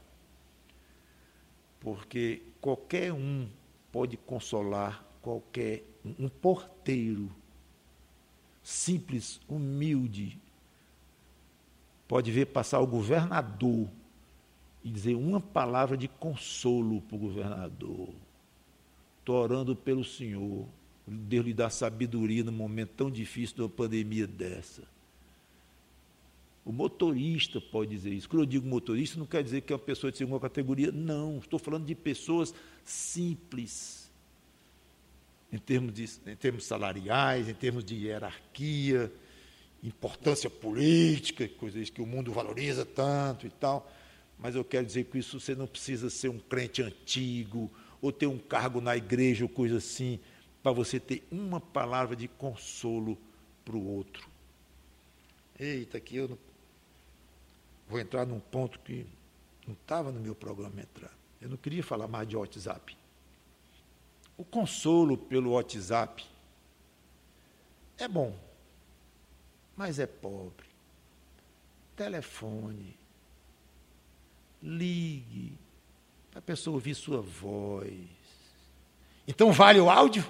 Porque qualquer um pode consolar qualquer um porteiro simples, humilde, pode ver passar o governador e dizer uma palavra de consolo para o governador. Estou orando pelo Senhor, Deus lhe dá sabedoria num momento tão difícil de uma pandemia dessa. O motorista pode dizer isso. Quando eu digo motorista, não quer dizer que é uma pessoa de segunda categoria, não. Estou falando de pessoas simples, em termos salariais, em termos de hierarquia, importância política, coisas que o mundo valoriza tanto e tal. Mas eu quero dizer que isso você não precisa ser um crente antigo, ou ter um cargo na igreja, ou coisa assim, para você ter uma palavra de consolo para o outro. Eita, aqui eu não vou entrar num ponto que não estava no meu programa entrar. Eu não queria falar mais de WhatsApp. O consolo pelo WhatsApp é bom, mas é pobre. Telefone, ligue, para a pessoa ouvir sua voz. Então vale o áudio?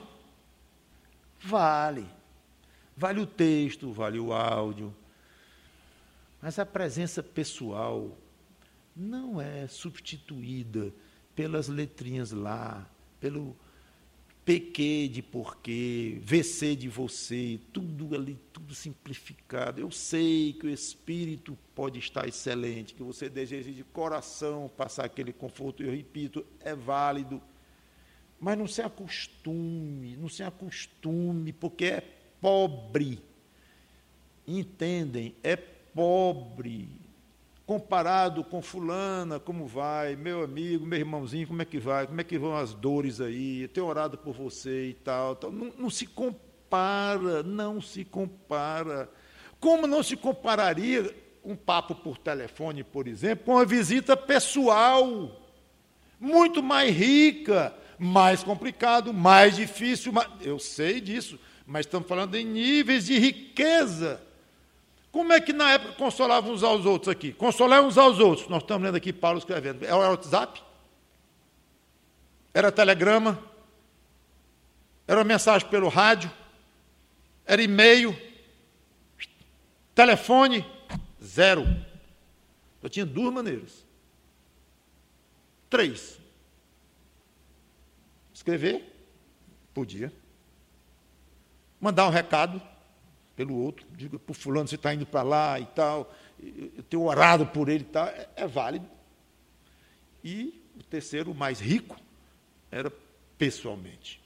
Vale. Vale o texto, vale o áudio. Mas a presença pessoal não é substituída pelas letrinhas lá, pelo PQ de porquê, VC de você, tudo ali, tudo simplificado. Eu sei que o espírito pode estar excelente, que você deseja de coração passar aquele conforto, eu repito, é válido. Mas não se acostume, porque é pobre. Entendem? É pobre. Comparado com fulana, como vai? Meu amigo, meu irmãozinho, como é que vai? Como é que vão as dores aí? Eu tenho orado por você e tal. Não se compara, não se compara. Como não se compararia um papo por telefone, por exemplo, com uma visita pessoal, muito mais rica, mais complicado, mais difícil. Eu sei disso, mas estamos falando em níveis de riqueza. Como é que na época consolavam uns aos outros aqui? Consolar uns aos outros. Nós estamos lendo aqui Paulo escrevendo. Era WhatsApp? Era telegrama? Era mensagem pelo rádio? Era e-mail? Telefone? Zero. Eu tinha duas maneiras. 3. Escrever? Podia. Mandar um recado pelo outro, diga para o fulano, você está indo para lá e tal, eu tenho orado por ele e tal, é válido. E o terceiro, o mais rico, era pessoalmente,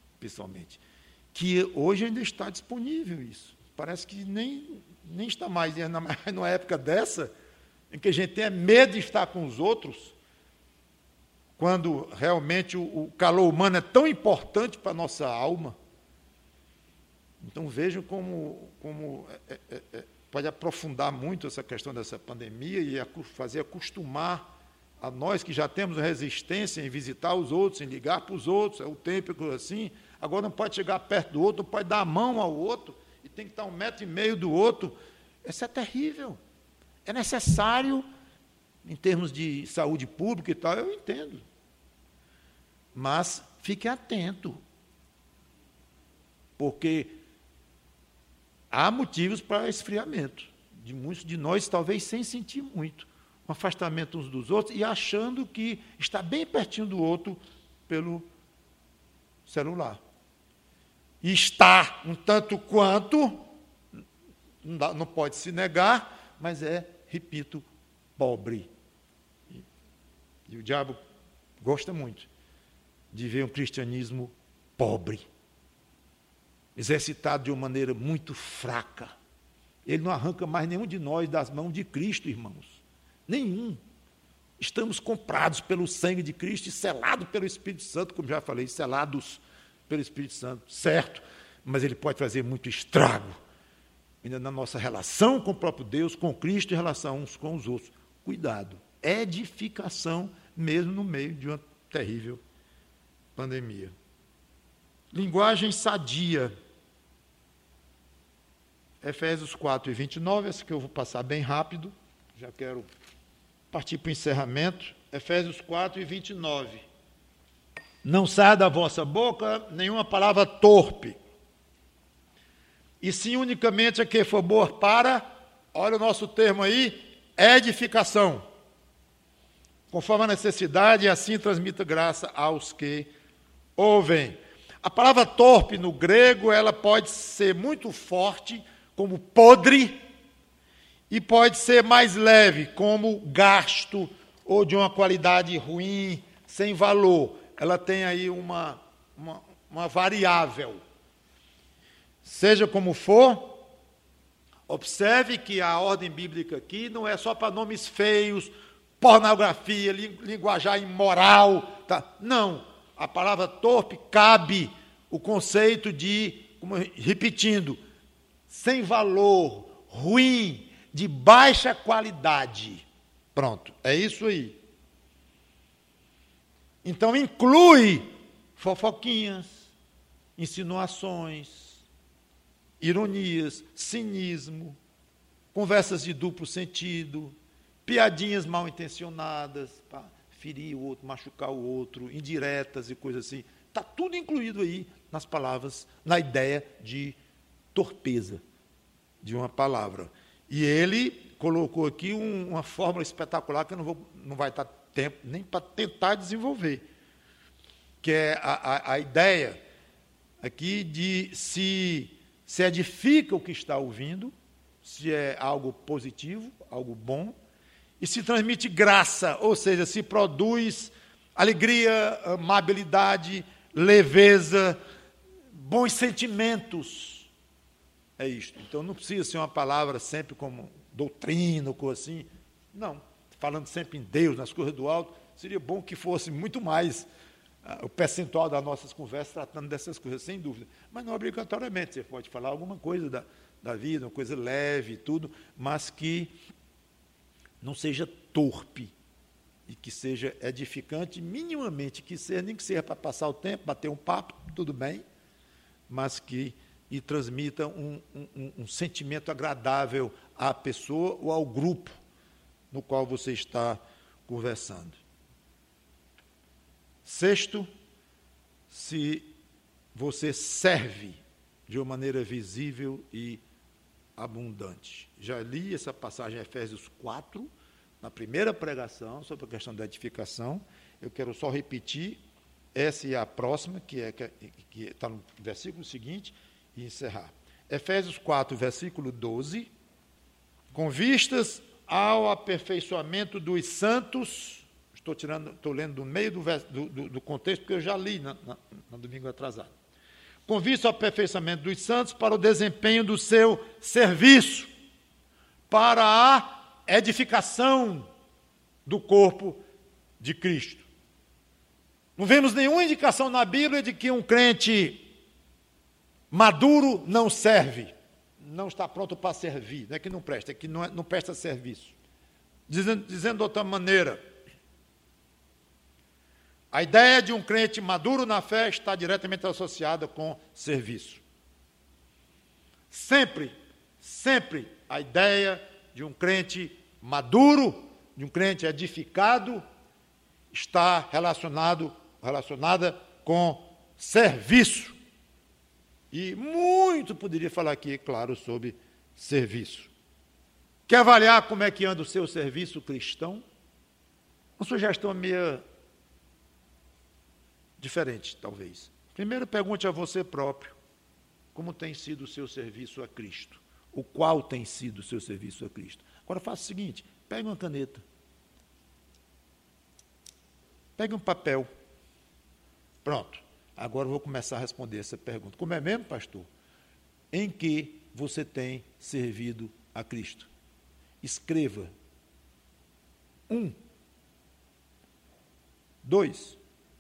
que hoje ainda está disponível isso. Parece que nem está mais, numa época dessa, em que a gente tem medo de estar com os outros, quando realmente o calor humano é tão importante para a nossa alma. Então vejam como pode aprofundar muito essa questão dessa pandemia e fazer acostumar a nós que já temos resistência em visitar os outros, em ligar para os outros, é o tempo assim, agora não pode chegar perto do outro, não pode dar a mão ao outro, e tem que estar 1,5 metro do outro. Isso é terrível. É necessário, em termos de saúde pública e tal, eu entendo. Mas fique atento, porque há motivos para esfriamento, de muitos de nós, talvez sem sentir muito, um afastamento uns dos outros e achando que está bem pertinho do outro pelo celular. E está um tanto quanto, não pode se negar, mas repito, pobre. E o diabo gosta muito de ver um cristianismo pobre, exercitado de uma maneira muito fraca. Ele não arranca mais nenhum de nós das mãos de Cristo, irmãos. Nenhum. Estamos comprados pelo sangue de Cristo e selados pelo Espírito Santo, como já falei, selados pelo Espírito Santo, certo? Mas ele pode fazer muito estrago ainda na nossa relação com o próprio Deus, com Cristo, em relação uns com os outros. Cuidado. Edificação mesmo no meio de uma terrível pandemia. Linguagem sadia. Efésios 4 e 29, essa que eu vou passar bem rápido, já quero partir para o encerramento. Efésios 4 e 29. Não saia da vossa boca nenhuma palavra torpe, e sim unicamente a que for boa para, olha o nosso termo aí, edificação, conforme a necessidade, e assim transmita graça aos que ouvem. A palavra torpe no grego, ela pode ser muito forte, como podre, e pode ser mais leve, como gasto ou de uma qualidade ruim, sem valor. Ela tem aí uma variável. Seja como for, observe que a ordem bíblica aqui não é só para nomes feios, pornografia, linguajar imoral. Tá? Não, a palavra torpe cabe o conceito de, repetindo, sem valor, ruim, de baixa qualidade. Pronto, é isso aí. Então inclui fofoquinhas, insinuações, ironias, cinismo, conversas de duplo sentido, piadinhas mal intencionadas, para ferir o outro, machucar o outro, indiretas e coisas assim. Está tudo incluído aí nas palavras, na ideia de torpeza de uma palavra. E ele colocou aqui uma fórmula espetacular que não vai estar tempo nem para tentar desenvolver, que é a ideia aqui de se edifica o que está ouvindo, se é algo positivo, algo bom, e se transmite graça, ou seja, se produz alegria, amabilidade, leveza, bons sentimentos. É isto. Então não precisa ser uma palavra sempre como doutrina ou coisa assim. Não, falando sempre em Deus, nas coisas do alto, seria bom que fosse muito mais o percentual das nossas conversas tratando dessas coisas, sem dúvida. Mas não obrigatoriamente, você pode falar alguma coisa da vida, uma coisa leve e tudo, mas que não seja torpe e que seja edificante minimamente, nem que seja para passar o tempo, bater um papo, tudo bem, mas que transmita um sentimento agradável à pessoa ou ao grupo no qual você está conversando. Sexto, se você serve de uma maneira visível e abundante. Já li essa passagem em Efésios 4, na primeira pregação, sobre a questão da edificação. Eu quero só repetir, essa e a próxima, que está no versículo seguinte, e encerrar. Efésios 4, versículo 12, com vistas ao aperfeiçoamento dos santos, estou lendo do meio do contexto, porque eu já li no domingo atrasado. Com vista ao aperfeiçoamento dos santos para o desempenho do seu serviço, para a edificação do corpo de Cristo. Não vemos nenhuma indicação na Bíblia de que um crente maduro não serve, não está pronto para servir. Não é que não presta, é que não presta serviço. Dizendo de outra maneira, a ideia de um crente maduro na fé está diretamente associada com serviço. Sempre a ideia de um crente maduro, de um crente edificado, está relacionada com serviço. E muito poderia falar aqui, claro, sobre serviço. Quer avaliar como é que anda o seu serviço cristão? Uma sugestão meio diferente, talvez. Primeiro, pergunte a você próprio como tem sido o seu serviço a Cristo. O qual tem sido o seu serviço a Cristo. Agora faça o seguinte, pegue uma caneta. Pegue um papel. Pronto. Agora eu vou começar a responder essa pergunta. Como é mesmo, pastor? Em que você tem servido a Cristo? Escreva. 1, 2,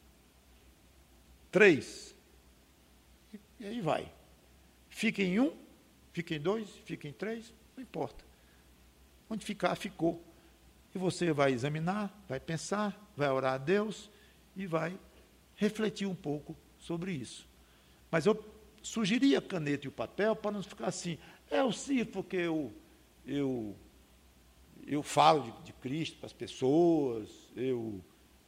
3. E aí vai. Fica em 1, fica em 2, fica em 3, não importa. Onde ficar, ficou. E você vai examinar, vai pensar, vai orar a Deus e vai refletir um pouco sobre isso. Mas eu sugeria a caneta e o papel para não ficar assim, eu sim, porque eu falo de Cristo para as pessoas, eu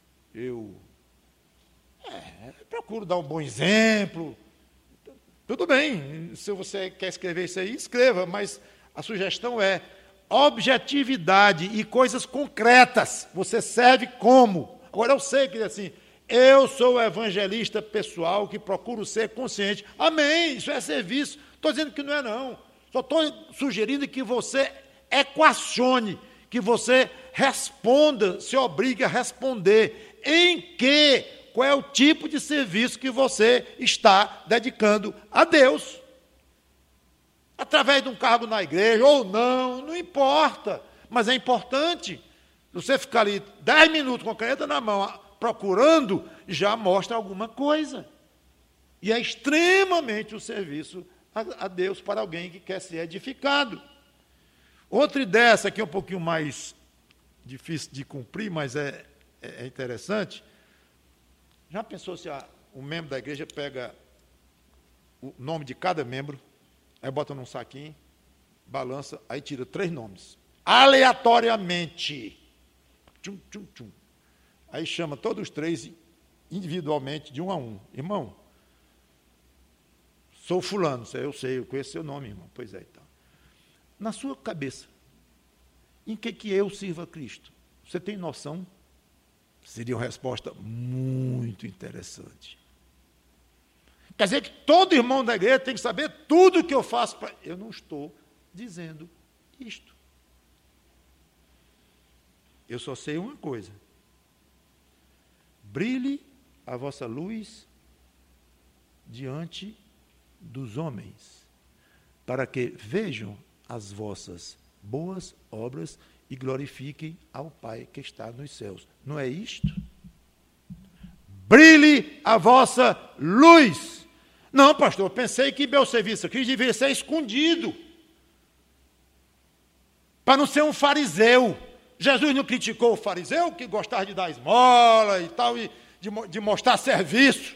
procuro dar um bom exemplo. Tudo bem, se você quer escrever isso aí, escreva, mas a sugestão é objetividade e coisas concretas. Você serve como? Agora eu sei que assim, eu sou o evangelista pessoal que procuro ser consciente. Amém, isso é serviço. Estou dizendo que não é não. Só estou sugerindo que você equacione, que você responda, se obrigue a responder qual é o tipo de serviço que você está dedicando a Deus. Através de um cargo na igreja ou não importa, mas é importante. Você ficar ali 10 minutos com a caneta na mão, procurando, já mostra alguma coisa. E é extremamente o serviço a Deus para alguém que quer ser edificado. Outra ideia, essa aqui é um pouquinho mais difícil de cumprir, mas é interessante. Já pensou se um membro da igreja pega o nome de cada membro, aí bota num saquinho, balança, aí tira 3 nomes, aleatoriamente. Tchum, tchum, tchum. Aí chama todos os 3 individualmente, de um a um. Irmão, sou fulano, eu sei, eu conheço seu nome, irmão. Pois é, então. Na sua cabeça, em que eu sirvo a Cristo? Você tem noção? Seria uma resposta muito interessante. Quer dizer que todo irmão da igreja tem que saber tudo o que eu faço para... Eu não estou dizendo isto. Eu só sei uma coisa. Brilhe a vossa luz diante dos homens, para que vejam as vossas boas obras e glorifiquem ao Pai que está nos céus. Não é isto? Brilhe a vossa luz. Não, pastor, eu pensei que meu serviço aqui deveria ser escondido, para não ser um fariseu. Jesus não criticou o fariseu que gostava de dar esmola e tal, e de mostrar serviço.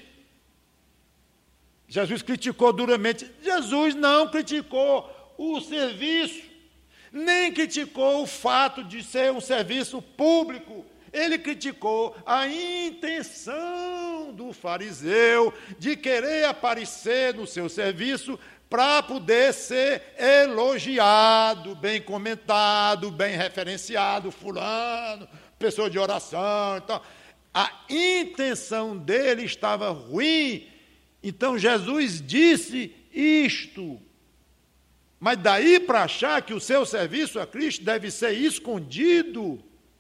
Jesus criticou duramente. Jesus não criticou o serviço, nem criticou o fato de ser um serviço público. Ele criticou a intenção do fariseu de querer aparecer no seu serviço para poder ser elogiado, bem comentado, bem referenciado, fulano, pessoa de oração. Então, a intenção dele estava ruim. Então, Jesus disse isto. Mas daí para achar que o seu serviço a Cristo deve ser escondido,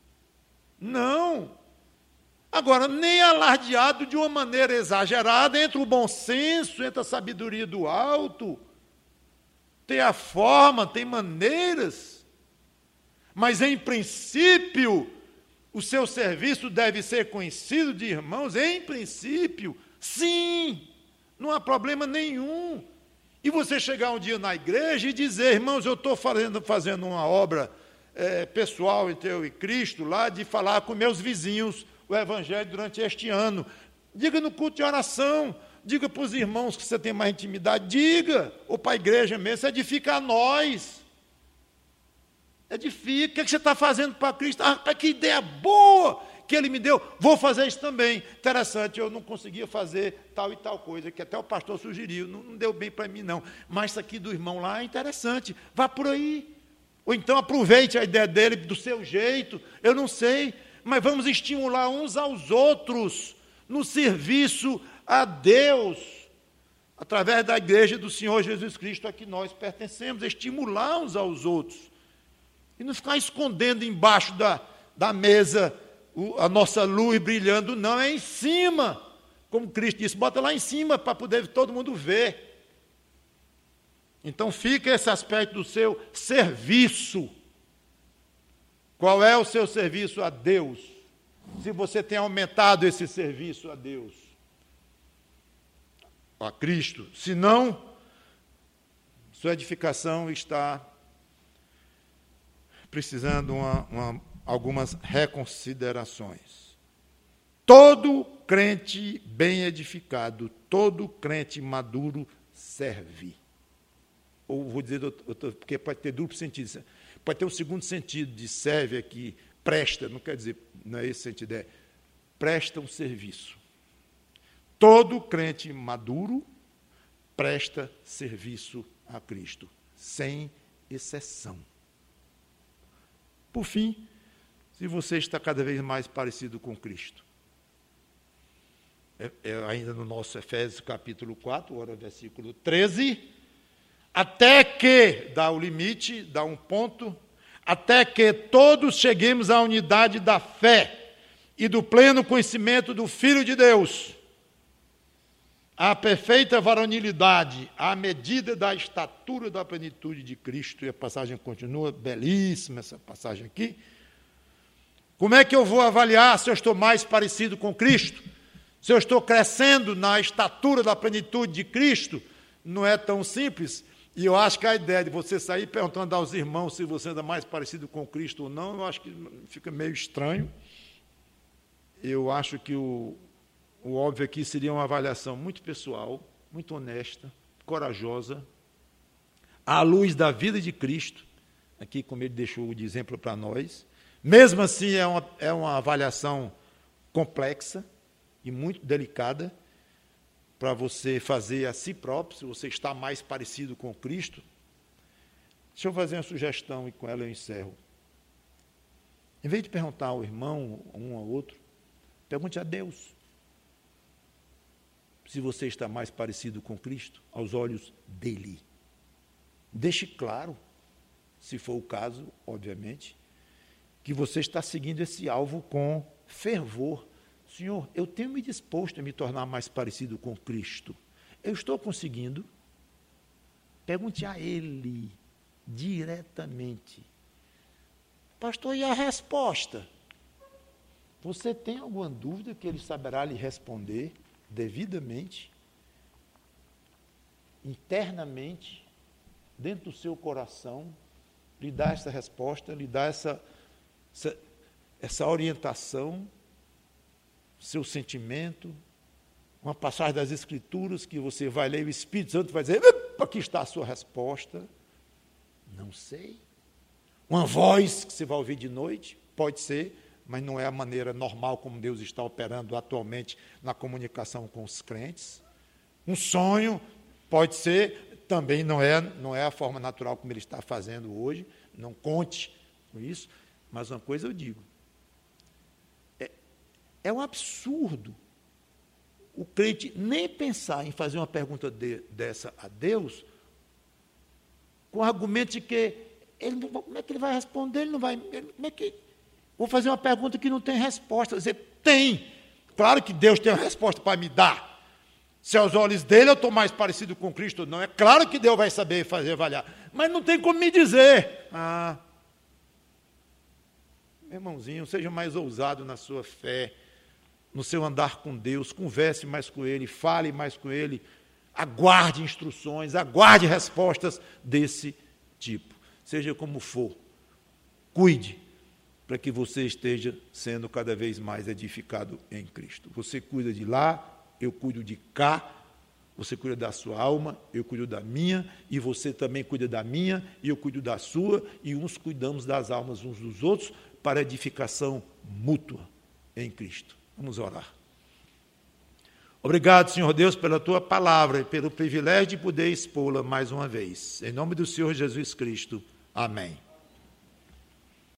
não. Agora, nem alardeado de uma maneira exagerada, entre o bom senso, entre a sabedoria do alto. Tem a forma, tem maneiras. Mas, em princípio, o seu serviço deve ser conhecido de irmãos. Em princípio, sim, não há problema nenhum. E você chegar um dia na igreja e dizer, irmãos, eu estou fazendo uma obra pessoal entre eu e Cristo, lá de falar com meus vizinhos o Evangelho durante este ano. Diga no culto de oração, diga para os irmãos que você tem mais intimidade, diga, ou para a igreja mesmo, isso edifica a nós. Edifica, o que você está fazendo para Cristo? Que ideia boa que ele me deu, vou fazer isso também. Interessante, eu não conseguia fazer tal e tal coisa, que até o pastor sugeriu, não deu bem para mim não, mas isso aqui do irmão lá é interessante, vá por aí. Ou então aproveite a ideia dele do seu jeito, eu não sei, mas vamos estimular uns aos outros no serviço a Deus, através da igreja do Senhor Jesus Cristo a que nós pertencemos, estimular uns aos outros. E não ficar escondendo embaixo da mesa a nossa luz brilhando, não, é em cima. Como Cristo disse, bota lá em cima para poder todo mundo ver. Então fica esse aspecto do seu serviço. Qual é o seu serviço a Deus? Se você tem aumentado esse serviço a Deus, a Cristo. Se não, sua edificação está precisando algumas reconsiderações. Todo crente bem edificado, todo crente maduro serve. Ou vou dizer, porque pode ter duplo sentido, pode ter um segundo sentido de serve aqui, presta, não quer dizer, não é esse sentido, é presta um serviço. Todo crente maduro presta serviço a Cristo, sem exceção. Por fim, se você está cada vez mais parecido com Cristo, ainda no nosso Efésios capítulo 4, ora versículo 13, até que, dá o limite, dá um ponto, até que todos cheguemos à unidade da fé e do pleno conhecimento do Filho de Deus, à perfeita varonilidade, à medida da estatura da plenitude de Cristo. E a passagem continua, belíssima essa passagem aqui. Como é que eu vou avaliar se eu estou mais parecido com Cristo? Se eu estou crescendo na estatura da plenitude de Cristo? Não é tão simples. E eu acho que a ideia de você sair perguntando aos irmãos se você anda mais parecido com Cristo ou não, eu acho que fica meio estranho. Eu acho que o óbvio aqui seria uma avaliação muito pessoal, muito honesta, corajosa, à luz da vida de Cristo, aqui como ele deixou de exemplo para nós. Mesmo assim, é uma avaliação complexa e muito delicada para você fazer a si próprio, se você está mais parecido com Cristo. Deixa eu fazer uma sugestão e com ela eu encerro. Em vez de perguntar ao irmão, um ao outro, pergunte a Deus se você está mais parecido com Cristo aos olhos dele. Deixe claro, se for o caso, obviamente, que você está seguindo esse alvo com fervor. Senhor, eu tenho me disposto a me tornar mais parecido com Cristo. Eu estou conseguindo? Pergunte a Ele diretamente. Pastor, e a resposta? Você tem alguma dúvida que Ele saberá lhe responder devidamente, internamente, dentro do seu coração, lhe dar essa resposta, lhe dar essa orientação, seu sentimento, uma passagem das Escrituras que você vai ler e o Espírito Santo vai dizer, aqui está a sua resposta. Não sei. Uma voz que você vai ouvir de noite, pode ser, mas não é a maneira normal como Deus está operando atualmente na comunicação com os crentes. Um sonho, pode ser, também não é a forma natural como Ele está fazendo hoje, não conte com isso, mas uma coisa eu digo, é um absurdo o crente nem pensar em fazer uma pergunta dessa a Deus, com o argumento de que como é que ele vai responder? Ele não vai. Como é que. Vou fazer uma pergunta que não tem resposta. Dizer, tem. Claro que Deus tem uma resposta para me dar. Se aos olhos dele eu estou mais parecido com Cristo ou não, é claro que Deus vai saber fazer avaliar. Mas não tem como me dizer. Meu irmãozinho, seja mais ousado na sua fé, no seu andar com Deus, converse mais com Ele, fale mais com Ele, aguarde instruções, aguarde respostas desse tipo. Seja como for, cuide para que você esteja sendo cada vez mais edificado em Cristo. Você cuida de lá, eu cuido de cá, você cuida da sua alma, eu cuido da minha, e você também cuida da minha, e eu cuido da sua, e uns cuidamos das almas uns dos outros para edificação mútua em Cristo. Vamos orar. Obrigado, Senhor Deus, pela Tua palavra e pelo privilégio de poder expô-la mais uma vez. Em nome do Senhor Jesus Cristo. Amém.